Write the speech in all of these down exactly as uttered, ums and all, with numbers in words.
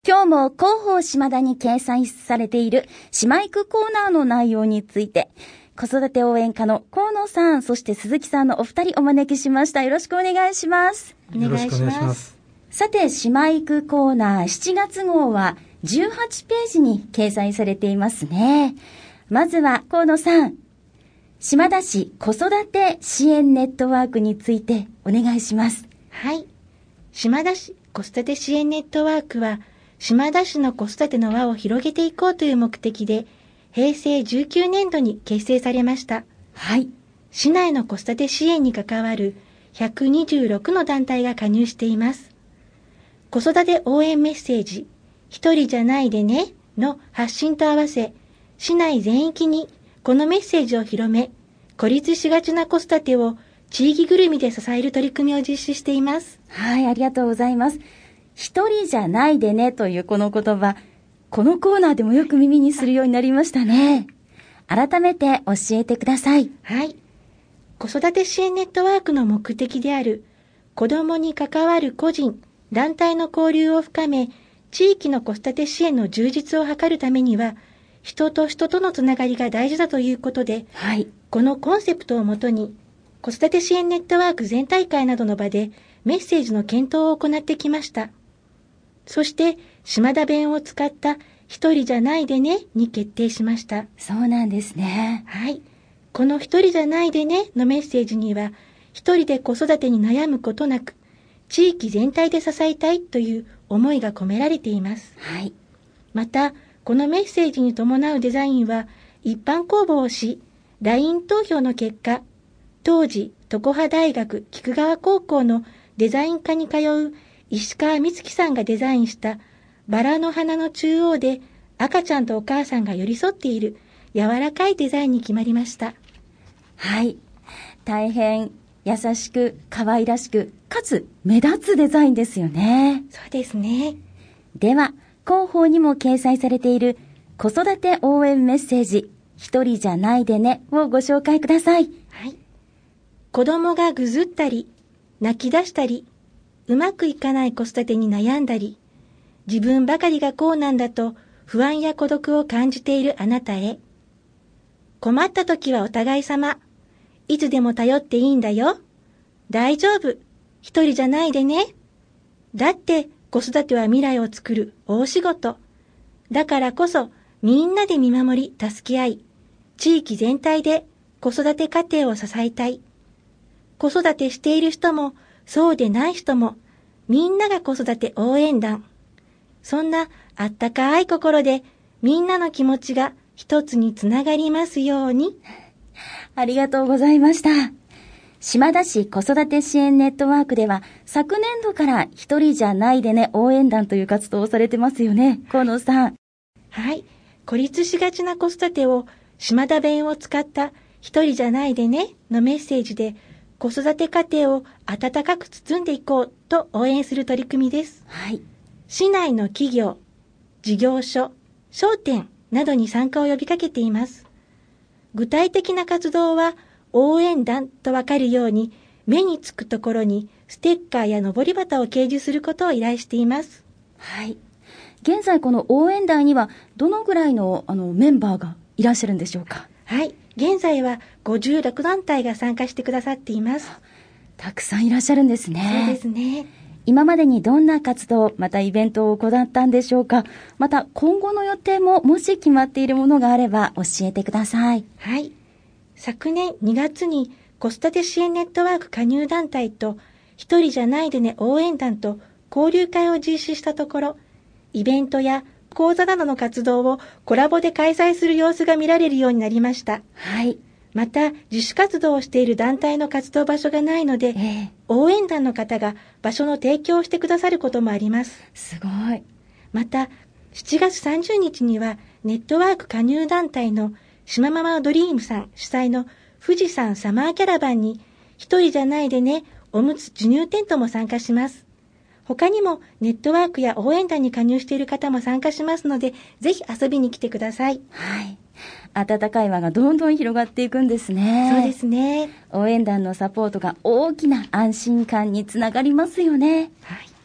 今日も広報島田に掲載されている島育コーナーの内容について、子育て応援課の河野さん、そして鈴木さんのお二人お招きしました。よろしくお願いします。 お願いします。 さて、島育コーナーしちがつ号はじゅうはちページに掲載されていますね。まずは河野さん、島田市子育て支援ネットワークについてお願いします。 はい。島田市子育て支援ネットワークは、島田市の子育ての輪を広げていこうという目的で、へいせいじゅうきゅうねんどに結成されました。 はい。 市内の子育て支援に関わるひゃくにじゅうろくの団体が加入しています。子育て応援メッセージ、一人じゃないでねの発信と合わせ、市内全域にこのメッセージを広め、孤立しがちな子育てを地域ぐるみで支える取り組みを実施しています。 はい、ありがとうございます。一人じゃないでねというこの言葉、このコーナーでもよく耳にするようになりましたね。改めて教えてください。 はい。子育て支援ネットワークの目的である子どもに関わる個人、団体の交流を深め、地域の子育て支援の充実を図るためには、人と人とのつながりが大事だということで、 はい、 このコンセプトをもとに、子育て支援ネットワーク全体会などの場でメッセージの検討を行ってきました。そして、島田弁を使った一人じゃないでねに決定しました。 そうなんですね。 はい。この一人じゃないでねのメッセージには、一人で子育てに悩むことなく、地域全体で支えたいという思いが込められています。 はい。 また、このメッセージに伴うデザインは一般公募をし、ライン 投票の結果、当時、常葉大学菊川高校のデザイン科に通う石川美月さんがデザインしたバラの花の中央で赤ちゃんとお母さんが寄り添っている柔らかいデザインに決まりました。 はい。大変優しく可愛らしくかつ目立つデザインですよね。 そうですね。 では広報にも掲載されている子育て応援メッセージ一人じゃないでねをご紹介ください。 はい。子供がぐずったり泣き出したりうまくいかない子育てに悩んだり自分ばかりがこうなんだと不安や孤独を感じているあなたへ。困った時はお互い様。いつでも頼っていいんだよ。大丈夫。一人じゃないでね。だって子育ては未来を作る大仕事。だからこそみんなで見守り助け合い、地域全体で子育て家庭を支えたい。子育てしている人もそうでない人もみんなが子育て応援団。そんなあったかい心でみんなの気持ちが一つにつながりますように。 ありがとうございました。島田市子育て支援ネットワークでは昨年度から一人じゃないでね応援団という活動をされてますよね、河野さん。 はい。孤立しがちな子育てを島田弁を使った一人じゃないでねのメッセージで子育て家庭を温かく包んでいこうと応援する取り組みです。 はい。 市内の企業、事業所、商店などに参加を呼びかけています。具体的な活動は応援団とわかるように目につくところにステッカーや上り旗を掲示することを依頼しています。 はい。現在この応援団にはどのぐらいのあのメンバーがいらっしゃるんでしょうか。 はい。現在はごじゅうろくだんたいが参加してくださっています。 たくさんいらっしゃるんですね。 そうですね。 今までにどんな活動、またイベントを行ったんでしょうか。また今後の予定ももし決まっているものがあれば教えてください。 はい。昨年にがつに子育て支援ネットワーク加入団体と一人じゃないでね応援団と交流会を実施したところ、イベントや講座などの活動をコラボで開催する様子が見られるようになりました。 はい。 また自主活動をしている団体の活動場所がないので、 えー、 応援団の方が場所の提供をしてくださることもあります。 すごい。 またしちがつさんじゅうにちにはネットワーク加入団体の島ママドリームさん主催の富士山サマーキャラバンに一人じゃないでねおむつ授乳テントも参加します。他にもネットワークや応援団に加入している方も参加しますので、ぜひ遊びに来てください。 はい。温かい輪がどんどん広がっていくんですね。 そうですね。 応援団のサポートが大きな安心感につながりますよね。 はい。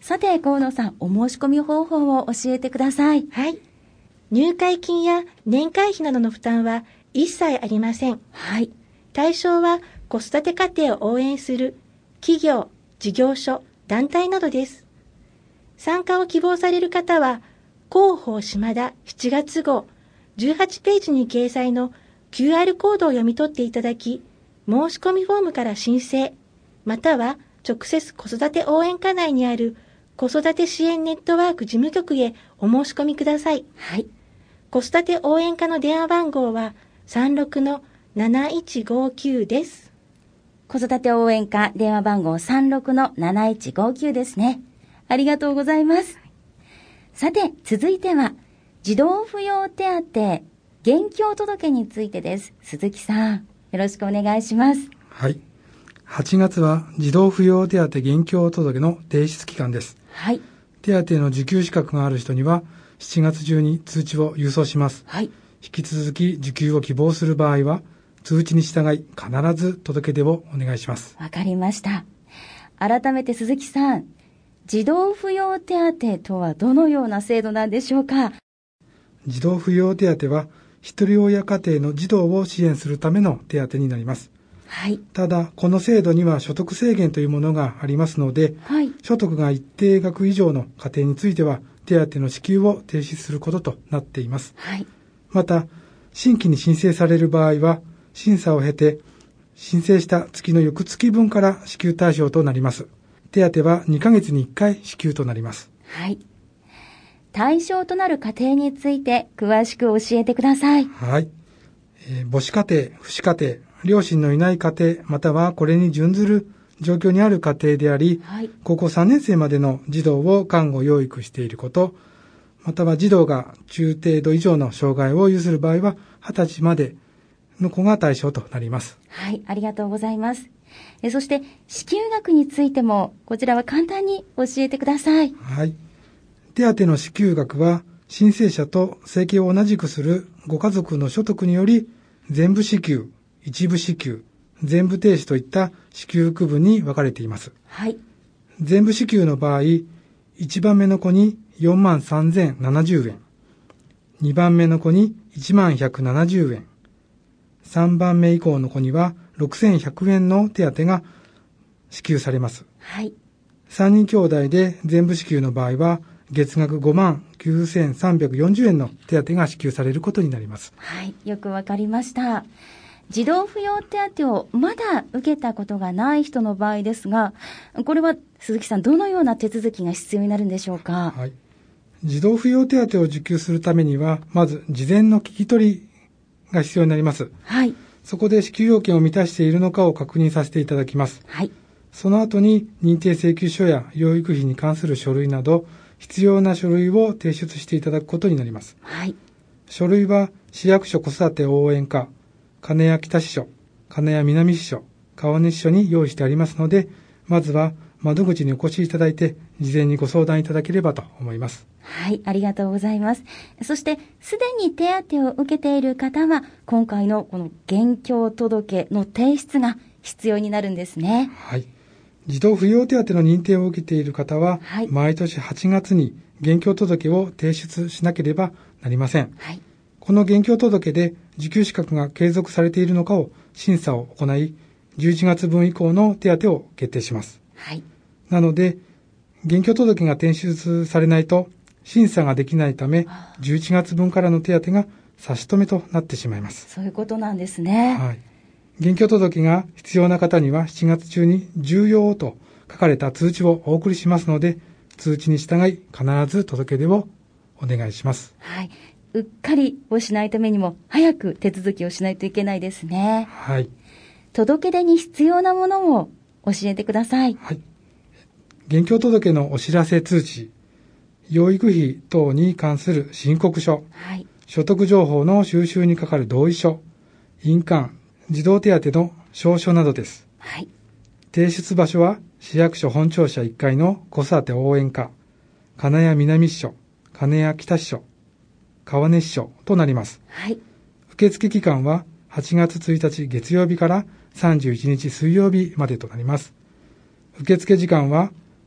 さて、河野さん、お申し込み方法を教えてください。 はい。入会金や年会費などの負担は一切ありません。 はい。 対象は子育て家庭を応援する企業、事業所、団体などです。参加を希望される方は、広報島田しちがつ号じゅうはちページに掲載の キューアール コードを読み取っていただき、申し込みフォームから申請、または直接子育て応援課内にある子育て支援ネットワーク事務局へお申し込みください。 はい。 子育て応援課の電話番号は さんろくのなないちごきゅう です。 子育て応援課電話番号 さんろくのなないちごきゅう ですね。ありがとうございます。さて、続いては、児童扶養手当、現況届についてです。鈴木さん、よろしくお願いします。 はい。はちがつは児童扶養手当現況届の提出期間です。 はい。 手当の受給資格がある人には、しちがつ中に通知を郵送します。 はい。 引き続き受給を希望する場合は、通知に従い必ず届け出をお願いします。 わかりました。改めて鈴木さん、児童扶養手当とはどのような制度なんでしょうか。 児童扶養手当は、一人親家庭の児童を支援するための手当になります。 はい。 ただ、この制度には所得制限というものがありますので、 はい。 所得が一定額以上の家庭については、手当の支給を停止することとなっています。 はい。 また、新規に申請される場合は、審査を経て、申請した月の翌月分から支給対象となります。手当はにかげつにいっかい支給となります。 はい。対象となる家庭について詳しく教えてください。 はい。えー、母子家庭、父子家庭、両親のいない家庭、またはこれに準ずる状況にある家庭であり、 はい、 高校さんねん生までの児童を看護養育していること、または児童が中程度以上の障害を有する場合は、はたちまでの子が対象となります。 はい、ありがとうございます。えそして、支給額についても、こちらは簡単に教えてください。 はい。手当の支給額は、申請者と生計を同じくするご家族の所得により、全部支給、一部支給、全部停止といった支給区分に分かれています。 はい。 全部支給の場合、いちばんめの子によんまんさんぜんななじゅうえん、にばんめの子にいちまんひゃくななじゅうえん、さんばんめ以降の子にはろくせんひゃくえんの手当が支給されます。 はい。 さんにん兄弟で全部支給の場合は、月額ごまんきゅうせんさんびゃくよんじゅうえんの手当が支給されることになります。 はい、よくわかりました。児童扶養手当をまだ受けたことがない人の場合ですが、これは鈴木さん、どのような手続きが必要になるんでしょうか。 はい。児童扶養手当を受給するためには、まず事前の聞き取りが必要になります。 はい。 そこで支給要件を満たしているのかを確認させていただきます。 はい。 その後に認定請求書や養育費に関する書類など、必要な書類を提出していただくことになります。 はい。 書類は市役所子育て応援課、金谷北支所、金谷南支所、川根支所に用意してありますので、まずは窓口にお越しいただいて、事前にご相談いただければと思います。 はい、ありがとうございます。そして、すでに手当を受けている方は、今回のこの現況届の提出が必要になるんですね。 はい。児童扶養手当の認定を受けている方は、はい、毎年はちがつに現況届を提出しなければなりません。はい、この現況届で受給資格が継続されているのかを審査を行い、じゅういちがつぶん以降の手当を決定します。はい、なので、現況届が提出されないと審査ができないため、じゅういちがつぶんからの手当が差し止めとなってしまいます。 そういうことなんですね。 はい。現況届が必要な方にはしちがつ中に重要と書かれた通知をお送りしますので、通知に従い必ず届け出をお願いします。 はい。うっかりをしないためにも早く手続きをしないといけないですね。 はい。 届け出に必要なものを教えてください。 はい。現況届のお知らせ通知、養育費等に関する申告書、はい、所得情報の収集にかかる同意書、印鑑、児童手当の証書などです。はい。提出場所は市役所本庁舎いっかいの子育て応援課、金谷南支所、金谷北支所、川根支所となります。はい。受付期間ははちがつついたち月曜日からさんじゅういちにち水曜日までとなります。受付時間は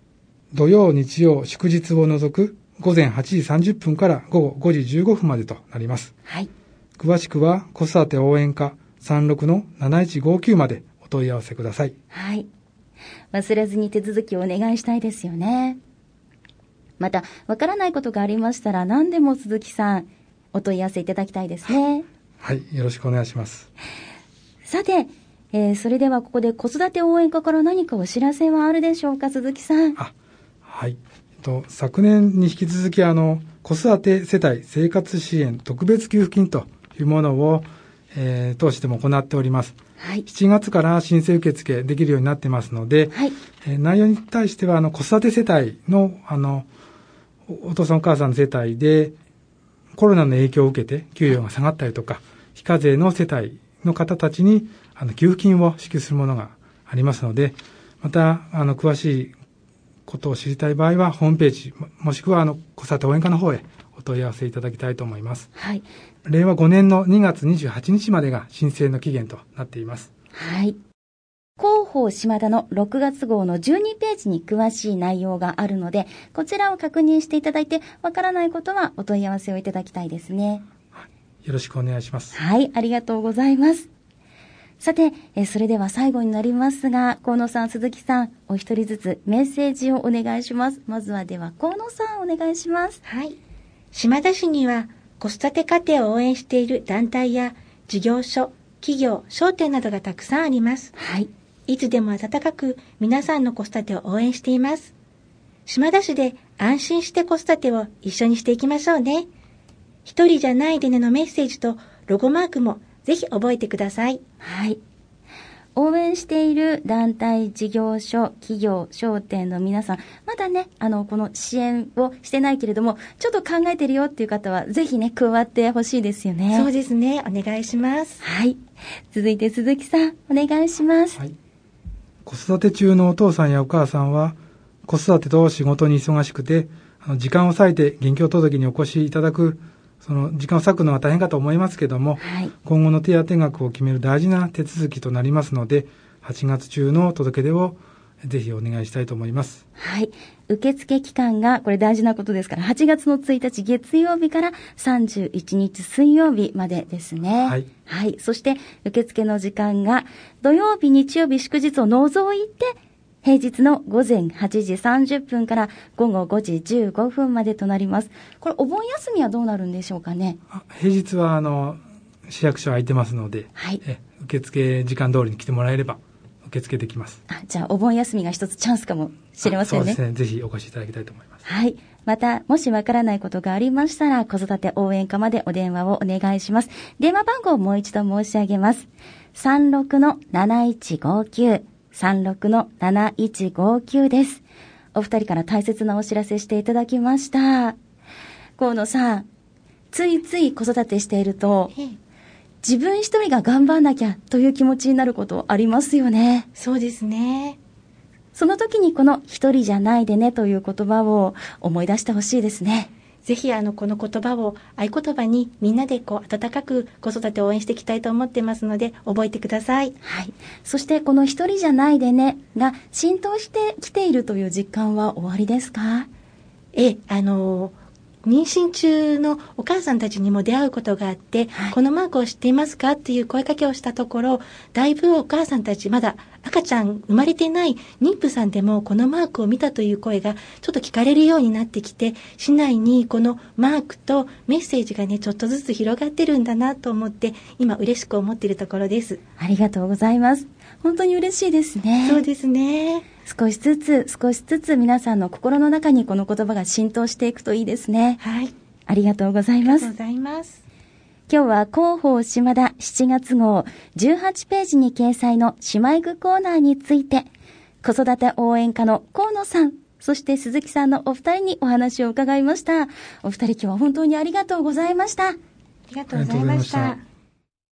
土曜、日曜、祝日を除くごぜんはちじさんじゅっぷんからごごごじじゅうごふんまでとなります。 はい。 詳しくは子育て応援課 さんろくのなないちごきゅう までお問い合わせください。 はい。忘れずに手続きをお願いしたいですよね。また、わからないことがありましたら何でも鈴木さん、お問い合わせいただきたいですね。 はい、よろしくお願いします。 さて、えー、それではここで子育て応援課から何かお知らせはあるでしょうか、鈴木さん。 あ、はい。えっと、昨年に引き続きあの、子育て世帯生活支援特別給付金というものを、えー、通しても行っております。 はい、 しちがつから申請受付できるようになってますので、 はい、 えー、内容に対してはあの子育て世帯のあのお父さんお母さんの世帯でコロナの影響を受けて給与が下がったりとか、非課税の世帯の方たちにあの給付金を支給するものがありますので、またあの詳しいことを知りたい場合はホームページもしくはあの子育て応援課の方へお問い合わせいただきたいと思います。 はい。 れいわごねんのにがつにじゅうはちにちまでが申請の期限となっています。 はい。広報島田のろくがつごうのじゅうにページに詳しい内容があるので、こちらを確認していただいて、わからないことはお問い合わせをいただきたいですね。 はい、よろしくお願いします。 はい、ありがとうございます。さて、えそれでは最後になりますが、河野さん、鈴木さん、お一人ずつメッセージをお願いします。まずはでは河野さん、お願いします。 はい。島田市には子育て家庭を応援している団体や事業所、企業、商店などがたくさんあります。 はい。 いつでも温かく皆さんの子育てを応援しています。島田市で安心して子育てを一緒にしていきましょうね。一人じゃないでねのメッセージとロゴマークもぜひ覚えてください。 はい。応援している団体、事業所、企業、商店の皆さん、まだね、あの、この支援をしてないけれども、ちょっと考えてるよっていう方は、ぜひね、加わってほしいですよね。 そうですね。お願いします。 はい。続いて鈴木さん、お願いします。 はい。子育て中のお父さんやお母さんは、子育てと仕事に忙しくて、あの時間を割いて現況届にお越しいただく、その時間を割くのは大変かと思いますけども、 はい、 今後の手当額を決める大事な手続きとなりますので、はちがつ中の届け出をぜひお願いしたいと思います。 はい。受付期間が、これ大事なことですから、はちがつのついたち月曜日からさんじゅういちにち水曜日までですね。 はい。 はい。そして受付の時間が土曜日、日曜日、祝日を除いて、平日のごぜんはちじさんじゅっぷんからごごごじじゅうごふんまでとなります。これお盆休みはどうなるんでしょうかね。 平日はあの市役所空いてますので、 はい、 え受付時間通りに来てもらえれば受付できます。 あ、じゃあお盆休みが一つチャンスかもしれませんね。 そうですね。ぜひお越しいただきたいと思います。 はい。また、もしわからないことがありましたら、子育て応援課までお電話をお願いします。電話番号をもう一度申し上げます。さんろくのなないちごきゅう。さんろくのなないちごきゅうです。お二人から大切なお知らせしていただきました。河野さん、ついつい子育てしていると、自分一人が頑張んなきゃという気持ちになることありますよね。 そうですね。 その時にこの一人じゃないでねという言葉を思い出してほしいですね。 ぜひあのこの言葉を合言葉にみんなでこう温かく子育てを応援していきたいと思ってますので覚えてください。 はい。そしてこの一人じゃないでねが浸透してきているという実感はおありですか？ ええ、あの妊娠中のお母さんたちにも出会うことがあって、はい、このマークを知っていますかっていう声かけをしたところ、だいぶお母さんたち、まだ赤ちゃん生まれてない妊婦さんでもこのマークを見たという声がちょっと聞かれるようになってきて、市内にこのマークとメッセージがねちょっとずつ広がってるんだなと思って、今嬉しく思っているところです。 ありがとうございます。本当に嬉しいですね。 そうですね。 少しずつ少しずつ皆さんの心の中にこの言葉が浸透していくといいですね。 はい。 ありがとうございます。 ありがとうございます。 今日は広報島田しちがつごうじゅうはちページに掲載の姉妹具コーナーについて、子育て応援課の河野さん、そして鈴木さんのお二人にお話を伺いました。お二人今日は本当にありがとうございました。 ありがとうございました。